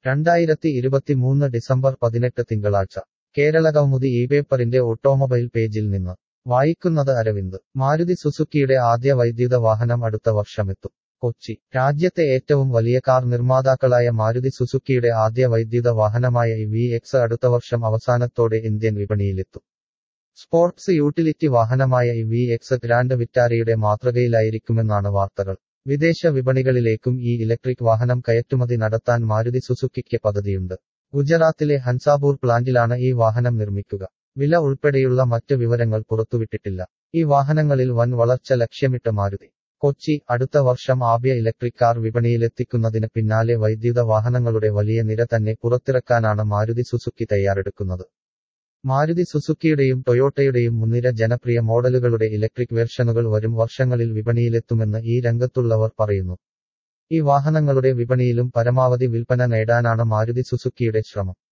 2023 December 18 തിങ്കളാഴ്ച Keralakaumudi ഇപേപ്പറിന്റെ automobile പേജിൽ നിന്ന് വായിക്കുന്നത് അരവിന്ദ്. മാരുതി സുസുക്കിയുടെ ആദ്യ വൈദ്യുത വാഹനം അടുത്ത വർഷമെത്തും. കൊച്ചി. രാജ്യത്തെ ഏറ്റവും വലിയ കാർ നിർമ്മാതാക്കളായ മാരുതി സുസുക്കിയുടെ ആദ്യ വൈദ്യുത വാഹനമായ EV-X അടുത്ത വർഷം അവസാനത്തോടെ ഇന്ത്യൻ വിപണിയിലെത്തും. സ്പോർട്സ് യൂട്ടിലിറ്റി വാഹനമായ EV-X ഗ്രാൻഡ് വിറ്റാരയുടെ മാതൃകയിലായിരിക്കുമെന്നാണ് വാർത്തകൾ. വിദേശ വിപണികളിലേക്കും ഈ ഇലക്ട്രിക് വാഹനം കയറ്റുമതി നടത്താൻ മാരുതി സുസുക്കിക്ക് പദ്ധതിയുണ്ട്. ഗുജറാത്തിലെ ഹൻസാപൂർ പ്ലാന്റിലാണ് ഈ വാഹനം നിർമ്മിക്കുക. വില ഉൾപ്പെടെയുള്ള മറ്റ് വിവരങ്ങൾ പുറത്തുവിട്ടിട്ടില്ല. ഈ വാഹനങ്ങളിൽ വൻ വളർച്ച ലക്ഷ്യമിട്ട് മാരുതി. കൊച്ചി. അടുത്ത വർഷം ആദ്യ ഇലക്ട്രിക് കാർ വിപണിയിലെത്തിക്കുന്നതിന് പിന്നാലെ വൈദ്യുത വാഹനങ്ങളുടെ വലിയ നിര തന്നെ പുറത്തിറക്കാനാണ് മാരുതി സുസുക്കി തയ്യാറെടുക്കുന്നത്. മാരുതി സുസുക്കിയുടെയും ടൊയോട്ടയുടെയും മുൻനിര ജനപ്രിയ മോഡലുകളുടെ ഇലക്ട്രിക് വെർഷനുകൾ വരും വർഷങ്ങളിൽ വിപണിയിലെത്തുമെന്ന് ഈ രംഗത്തുള്ളവർ പറയുന്നു. ഈ വാഹനങ്ങളുടെ വിപണിയിലും പരമാവധി വിൽപ്പന നേടാനാണ് മാരുതി സുസുക്കിയുടെ ശ്രമം.